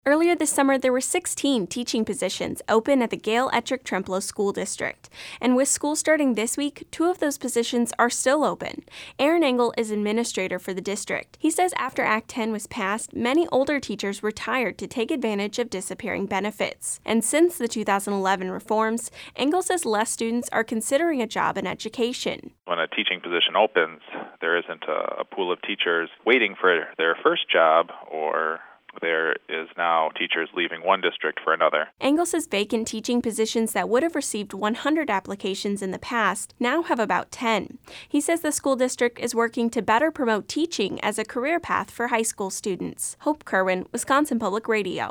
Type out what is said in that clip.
Earlier this summer, there were 16 teaching positions open at the Gail Ettrick Trempealeau School District. And with school starting this week, 2 of those positions are still open. Aaron Engel is administrator for the district. He says after Act 10 was passed, many older teachers retired to take advantage of disappearing benefits. And since the 2011 reforms, Engel says less students are considering a job in education. When a teaching position opens, there isn't a pool of teachers waiting for their first job, or there is now teachers leaving one district for another. Engel says vacant teaching positions that would have received 100 applications in the past now have about 10. He says the school district is working to better promote teaching as a career path for high school students. Hope Kerwin, Wisconsin Public Radio.